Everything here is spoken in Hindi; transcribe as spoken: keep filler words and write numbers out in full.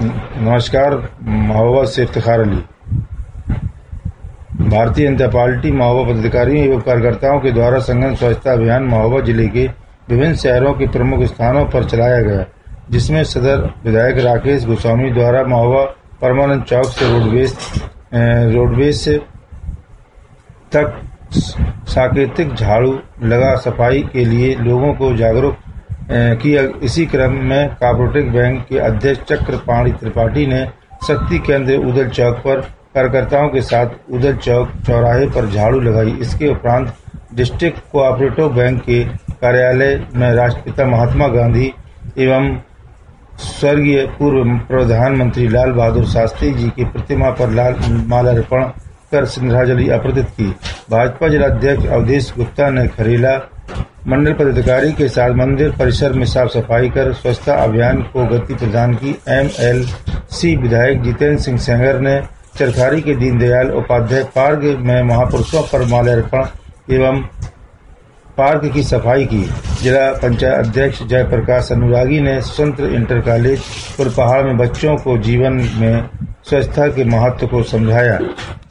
नमस्कार। महोबा से इफ्तिखार अली। भारतीय जनता पार्टी महोबा पदाधिकारियों एवं कार्यकर्ताओं के द्वारा संघन स्वच्छता अभियान महोबा जिले के विभिन्न शहरों के प्रमुख स्थानों पर चलाया गया, जिसमें सदर विधायक राकेश गोस्वामी द्वारा महोबा परमानंद चौक से रोडवेज रोडवेज तक सांकेतिक झाड़ू लगा सफाई के लिए लोगों को जागरूक किया। इसी क्रम में कोऑपरेटिव बैंक के अध्यक्ष चक्रपाणि त्रिपाठी ने शक्ति केंद्र उदल चौक पर कार्यकर्ताओं के साथ उदल चौक चौराहे पर झाड़ू लगाई। इसके उपरांत डिस्ट्रिक्ट कोऑपरेटिव बैंक के कार्यालय में राष्ट्रपिता महात्मा गांधी एवं स्वर्गीय पूर्व प्रधानमंत्री लाल बहादुर शास्त्री जी की प्रतिमा पर लाल माल्यार्पण कर श्रद्धांजलि अर्पित की। भाजपा जिलाध्यक्ष अवधेश गुप्ता ने खरेला मंडल पदाधिकारी के साथ मंदिर परिसर में साफ सफाई कर स्वच्छता अभियान को गति प्रदान की। एमएलसी विधायक जितेंद्र सिंह सेंगर ने चरखारी के दीनदयाल उपाध्याय पार्क में महापुरुषों पर माल्यार्पण एवं पार्क की सफाई की। जिला पंचायत अध्यक्ष जयप्रकाश अनुरागी ने स्वतंत्र इंटर कॉलेज फुलपहाड़ में बच्चों को जीवन में स्वच्छता के महत्व को समझाया।